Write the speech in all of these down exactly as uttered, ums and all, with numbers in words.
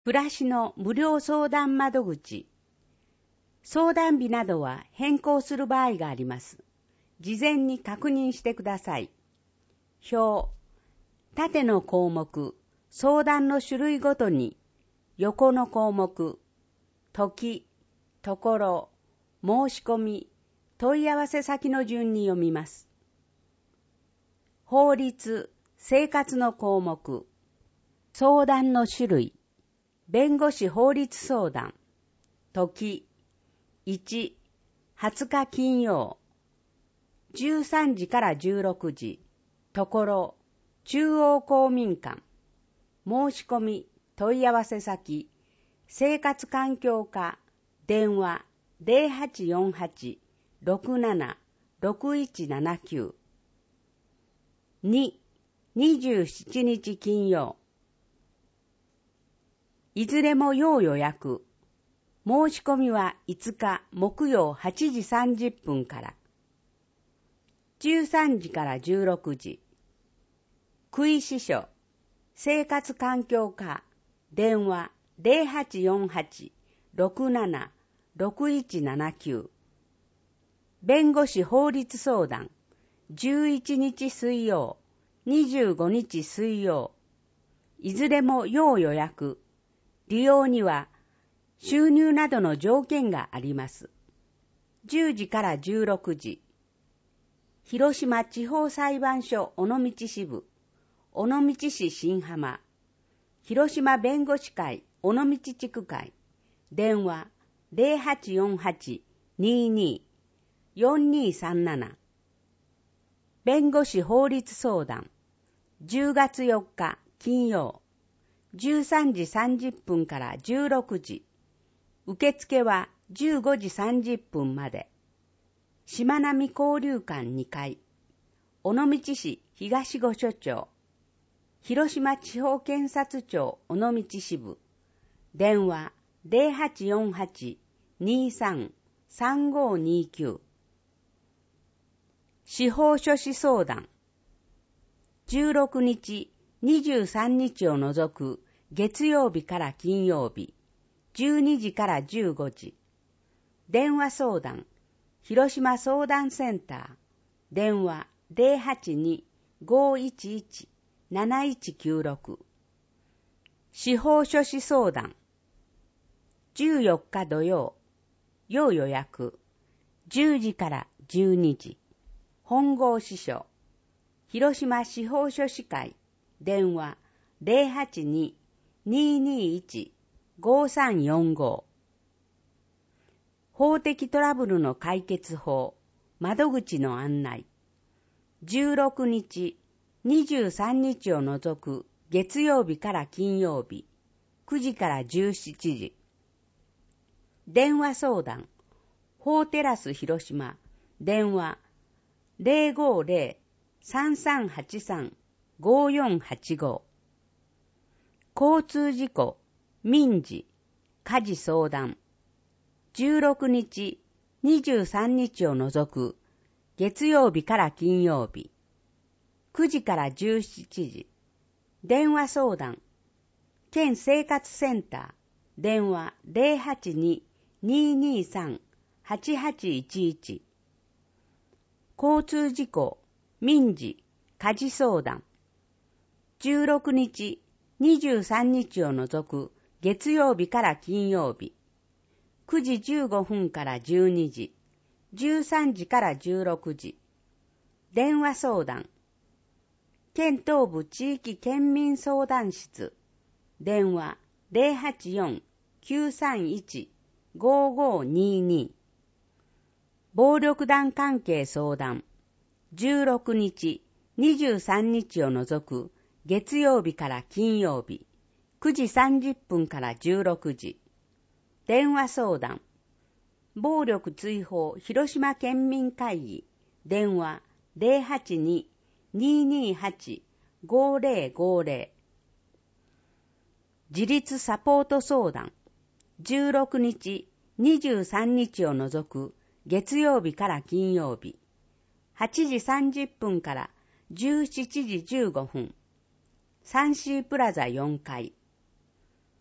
暮らしの無料相談窓口。相談日などは変更する場合があります。事前に確認してください。表。縦の項目、相談の種類ごとに、横の項目、時、ところ、申し込み、問い合わせ先の順に読みます。法律、生活の項目、相談の種類、弁護士法律相談、時、いち、はつか金曜、じゅうさんじからじゅうろくじ、ところ、中央公民館、申し込み、問い合わせ先、生活環境課、電話、ゼロはちよんはち ろくなな ろくいちななきゅう。に、にじゅうしちにち金曜。いずれも要予約。申し込みはいつか木曜はちじさんじゅっぷんから。じゅうさんじからじゅうろくじ。区医師所、生活環境課、電話ゼロはちよんはち ろくなな ろくいちななきゅう。弁護士法律相談、じゅういちにち水曜、にじゅうごにち水曜。いずれも要予約。利用には収入などの条件があります。じゅうじからじゅうろくじ。広島地方裁判所尾道支部、尾道市新浜、広島弁護士会尾道地区会、電話ゼロはちよんはち にーにー よんにーさんなな。弁護士法律相談、じゅうがつよっか金曜、じゅうさんじさんじゅっぷんからじゅうろくじ。受付はじゅうごじさんじゅっぷんまで。しまなみ交流館にかい。尾道市東御所町。広島地方検察庁尾道支部。電話ゼロはちよんはち にーさん さんごにきゅう。司法書士相談。じゅうろくにち、にじゅうさんにちを除く月曜日から金曜日、じゅうにじからじゅうごじ。電話相談、広島相談センター、電話ゼロはちに ごいちいち なないちきゅうろく。司法書士相談、じゅうよっか土曜、要予約、じゅうじからじゅうにじ。本郷支所、広島司法書士会、電話ゼロはちに にーにーいち ごさんよんご。法的トラブルの解決法、窓口の案内。じゅうろくにち、にじゅうさんにちを除く月曜日から金曜日、くじからじゅうしちじ。電話相談、法テラス広島、電話ゼロごゼロ さんさんはちさん ごよんはちご。交通事故、民事、家事相談。じゅうろくにち、にじゅうさんにちを除く月曜日から金曜日、くじからじゅうしちじ。電話相談、県生活センター、電話ゼロはちに にーにーさん はちはちいちいち。交通事故、民事、家事相談。じゅうろくにち、にじゅうさんにちを除く月曜日から金曜日、くじじゅうごふんからじゅうにじ、じゅうさんじからじゅうろくじ。電話相談、県東部地域県民相談室、電話ゼロはちよん きゅうさんいち ごごにーにー。暴力団関係相談、じゅうろくにち、にじゅうさんにちを除く月曜日から金曜日、くじさんじゅっぷんからじゅうろくじ。電話相談、暴力追放広島県民会議、電話ゼロはちに にーにーはち ごゼロごゼロ。自立サポート相談、じゅうろくにち、にじゅうさんにちを除く月曜日から金曜日、はちじさんじゅっぷんからじゅうしちじじゅうごふん、サンシープラザよんかい。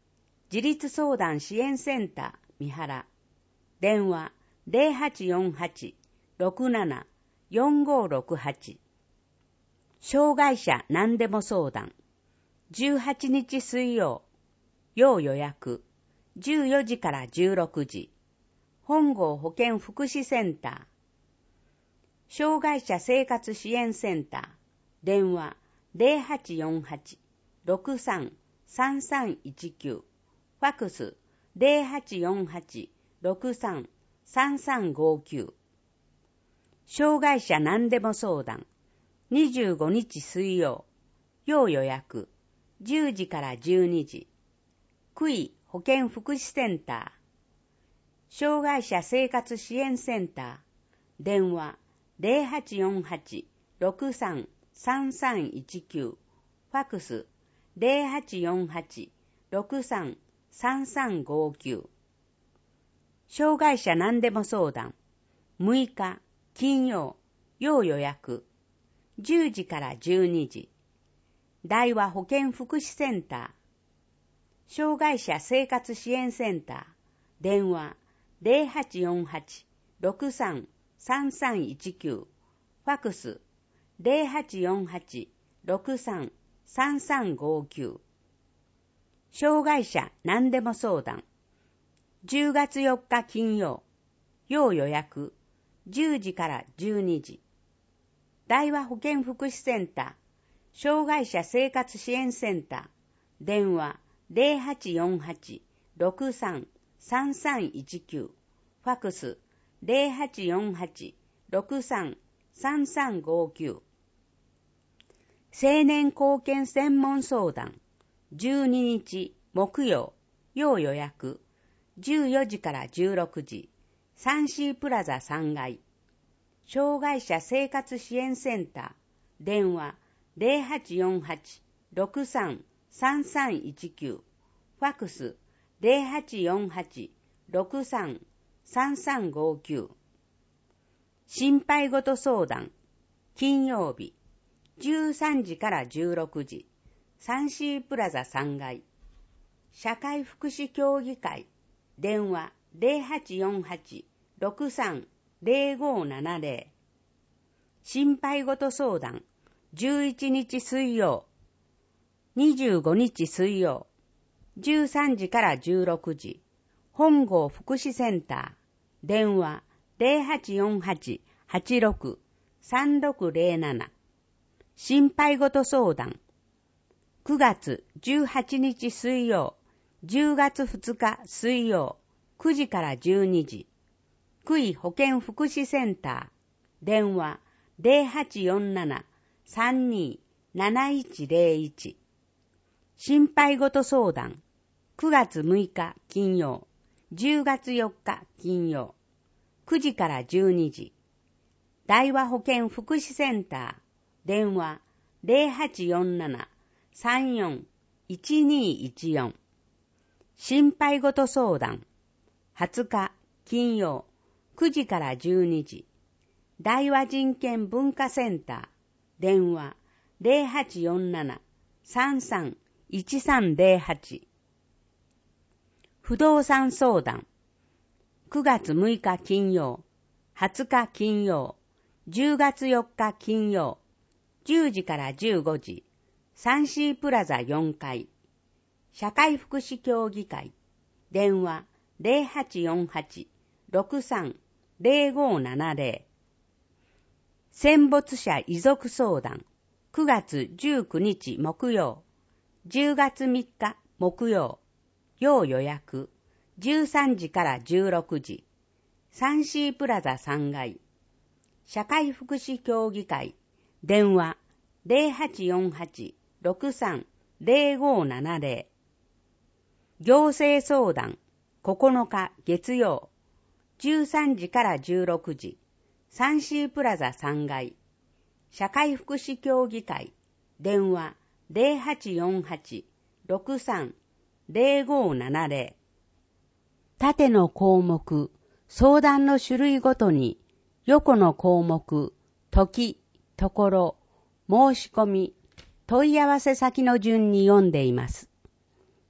自立相談支援センター三原。電話 ゼロはちよんはち ろくなな よんごろくはち。障害者何でも相談。じゅうはちにち水曜。要予約。じゅうよじからじゅうろくじ。本郷保健福祉センター。障害者生活支援センター。電話 ゼロはちよんはち ろくさん さんさんいちきゅう。ファックス ゼロはちよんはち ろくさん さんさんごきゅう。障害者何でも相談。にじゅうごにち水曜。要予約。じゅうじからじゅうにじ。区医保健福祉センター。障害者生活支援センター。電話 ゼロはちよんはち ろくさん さんさんいちきゅう。ファックス ゼロはちよんはち ろくさん さんさんごきゅう。障害者何でも相談。むいか金曜。要予約。じゅうじからじゅうにじ。大和保健福祉センター。障害者生活支援センター。電話 ゼロはちよんはち ろくさん さんさんいちきゅう。ファックス ゼロはちよんはち ろくさん さんさんごきゅう。障害者何でも相談。じゅうがつよっか金曜。要予約。じゅうじからじゅうにじ。大和保健福祉センター。障害者生活支援センター。電話 ゼロはちよんはち ろくさん さんさんいちきゅう。ファックス ゼロはちよんはち ろくさん さんさんごきゅう。青年貢献専門相談。じゅうににち木曜。要予約。じゅうよじからじゅうろくじ。サンシープラザさんがい。障害者生活支援センター。電話 ゼロはちよんはち ろくさん さんさんいちきゅう。ファックス ゼロはちよんはち ろくさん さんさんごきゅう。心配ごと相談。金曜日。じゅうさんじからじゅうろくじ。サンシープラザさんがい。社会福祉協議会。電話 ゼロはちよんはち ろくさん ゼロごななゼロ。心配ごと相談。じゅういちにち水曜。にじゅうごにち水曜。じゅうさんじからじゅうろくじ。本郷福祉センター。電話 ゼロはちよんはち はちろく さんろくゼロなな。心配ごと相談。くがつじゅうはちにち水曜。じゅうがつふつか水曜。くじからじゅうにじ。区医保健福祉センター。電話 ゼロはちよんなな さんに なないちゼロいち。心配ごと相談。くがつむいか金曜。じゅうがつよっか金曜。くじからじゅうにじ。大和保健福祉センター。電話 ゼロはちよんなな さんよん いちにいちよん。心配ごと相談。はつか金曜。くじからじゅうにじ。大和人権文化センター。電話 ゼロはちよんなな さんさん いちさんゼロはち。不動産相談。くがつむいか金曜。はつか金曜。じゅうがつよっか金曜。じゅうじからじゅうごじ。サンシープラザよんかい。社会福祉協議会。電話 ゼロはちよんはち ろくさん ゼロごななゼロ。戦没者遺族相談。くがつじゅうくにち木曜。じゅうがつみっか木曜。要予約。じゅうさんじからじゅうろくじ。サンシープラザさんがい。社会福祉協議会。電話 ゼロはちよんはち ろくさん ゼロごななゼロ。行政相談。ここのか月曜。じゅうさんじからじゅうろくじ。サンシープラザさんがい。社会福祉協議会。電話 ゼロはちよんはち ろくさん ゼロごななゼロ。縦の項目、相談の種類ごとに、横の項目、時、ところ、申し込み、問い合わせ先の順に読んでいます。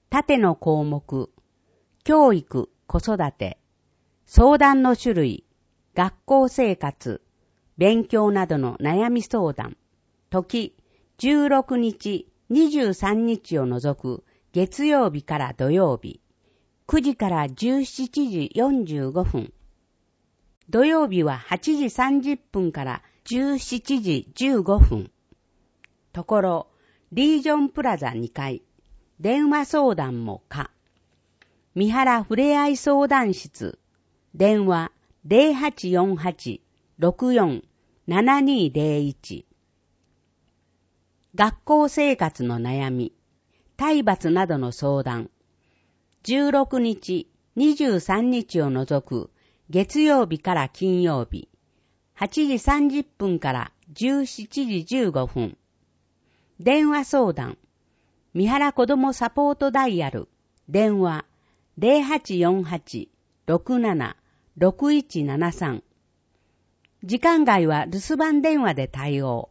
縦の項目、教育、子育て、相談の種類、学校生活、勉強などの悩み相談、時、じゅうろくにち、にじゅうさんにちを除く月曜日から土曜日、くじからじゅうしちじよんじゅうごふん、土曜日ははちじさんじゅっぷんからじゅうしちじじゅうごふん、ところ、リージョンプラザにかい、電話相談も可。三原ふれあい相談室、電話 ゼロはちよんはち ろくよん ななにゼロいち。学校生活の悩み、体罰などの相談、じゅうろくにち、にじゅうさんにちを除く月曜日から金曜日、はちじさんじゅっぷんからじゅうしちじじゅうごふん。電話相談、三原子どもサポートダイヤル、電話 ゼロはちよんはち ろくなな ろくいちななさん。時間外は留守番電話で対応。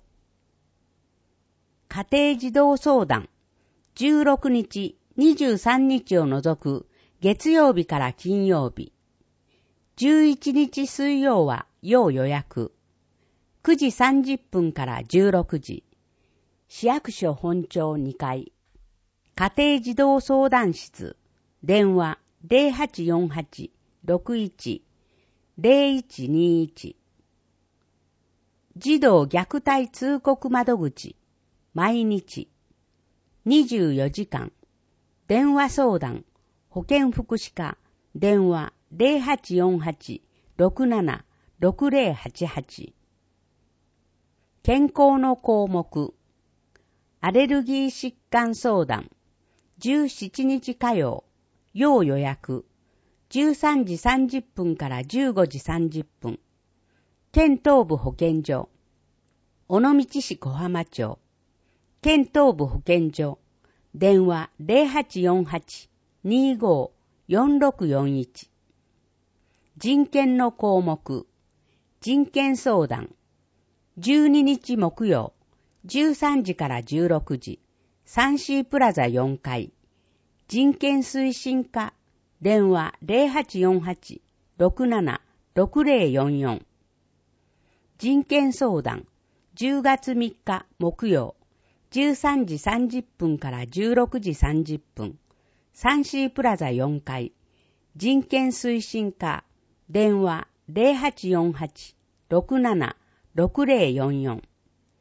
家庭児童相談、じゅうろくにち、にじゅうさんにちを除く月曜日から金曜日、じゅういちにち水曜は要予約、くじさんじゅっぷんからじゅうろくじ、市役所本庁にかい、家庭児童相談室、電話 ゼロはちよんはち ろくいち ゼロいちにいち。児童虐待通告窓口、毎日、にじゅうよじかん、電話相談、保健福祉課、電話 ゼロはちよんはち ろくなな ろくゼロはちはち。健康の項目、アレルギー疾患相談、じゅうしちにち火曜、要予約、じゅうさんじさんじゅっぷんからじゅうごじさんじゅっぷん。県東部保健所、尾道市小浜町、県東部保健所、電話 ゼロはちよんはち にご よんろくよんいち。人権の項目、人権相談、じゅうににち木曜、じゅうさんじからじゅうろくじ、サンシープラザよんかい、人権推進課、電話 ゼロはちよんはち ろくなな ろくゼロよんよん。人権相談、じゅうがつみっか木曜、じゅうさんじさんじゅっぷんからじゅうろくじさんじゅっぷん、サンシープラザよんかい、人権推進課、電話 ゼロはちよんはち ろくなな ろくゼロよんよん。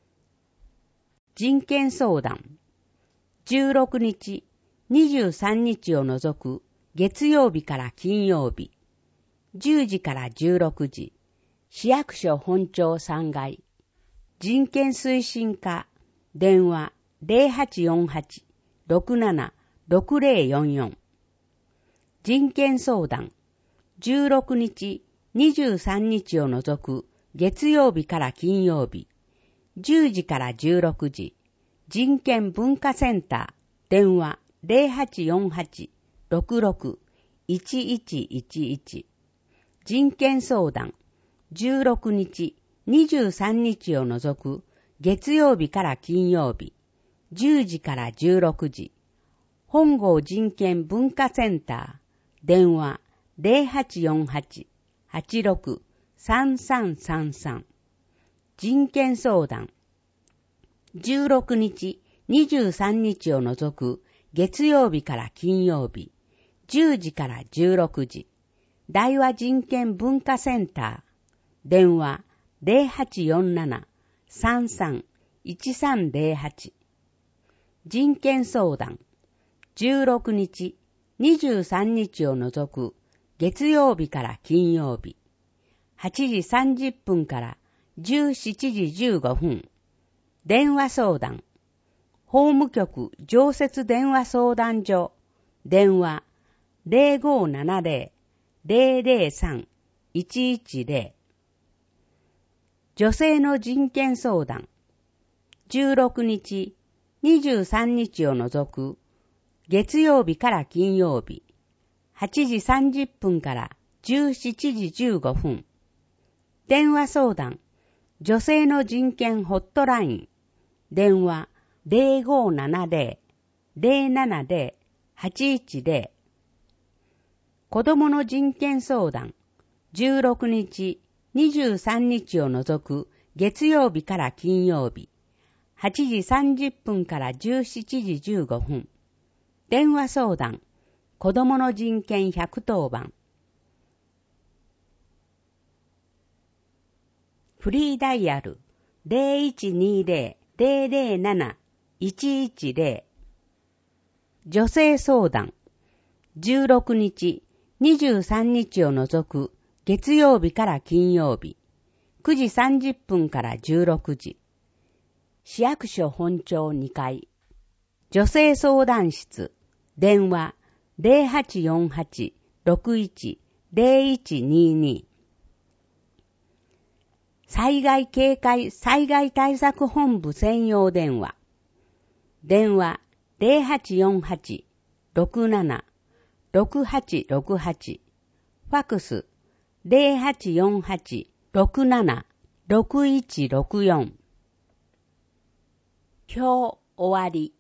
人権相談、じゅうろくにち、にじゅうさんにちを除く月曜日から金曜日、じゅうじからじゅうろくじ、市役所本庁さんがい、人権推進課、電話 ゼロはちよんはち ろくなな ろくゼロよんよん。人権相談、じゅうろくにち、にじゅうさんにちを除く月曜日から金曜日、じゅうじからじゅうろくじ、人権文化センター、電話 ゼロはちよんはち ろくろく いちいちいちいち。人権相談、じゅうろくにち、にじゅうさんにちを除く月曜日から金曜日、じゅうじからじゅうろくじ、本郷人権文化センター、電話 ゼロはちよんはち はちろく さんさんさんさん。人権相談、じゅうろくにち、にじゅうさんにちを除く月曜日から金曜日、じゅうじからじゅうろくじ、大和人権文化センター、電話 ゼロはちよんなな さんさん いちさんゼロはち。人権相談、じゅうろくにち、にじゅうさんにちを除く月曜日から金曜日、はちじさんじゅっぷんからじゅうしちじじゅうごふん。電話相談、法務局常設電話相談所、電話 ゼロごななゼロ ゼロゼロさん いちいちゼロ。女性の人権相談、じゅうろくにち、にじゅうさんにちを除く月曜日から金曜日、はちじさんじゅっぷんからじゅうしちじじゅうごふん。電話相談、女性の人権ホットライン、電話 ゼロごななゼロ ゼロななゼロはちいちゼロ。子どもの人権相談、じゅうろくにち、にじゅうさんにちを除く月曜日から金曜日、はちじさんじゅっぷんからじゅうしちじじゅうごふん。電話相談、子どもの人権ひゃくとおばん。フリーダイヤル ゼロいちにゼロ ゼロゼロなな いちいちゼロ。女性相談、じゅうろくにち、にじゅうさんにちを除く月曜日から金曜日、くじさんじゅっぷんからじゅうろくじ。市役所本庁にかい。女性相談室、電話 ゼロはちよんはち ろくいち ゼロいちにに。災害警戒災害対策本部専用電話。電話 ゼロはちよんはち ろくなな ろくはちろくはち。ファクス ゼロはちよんはち ろくなな ろくいちろくよん。表終わり。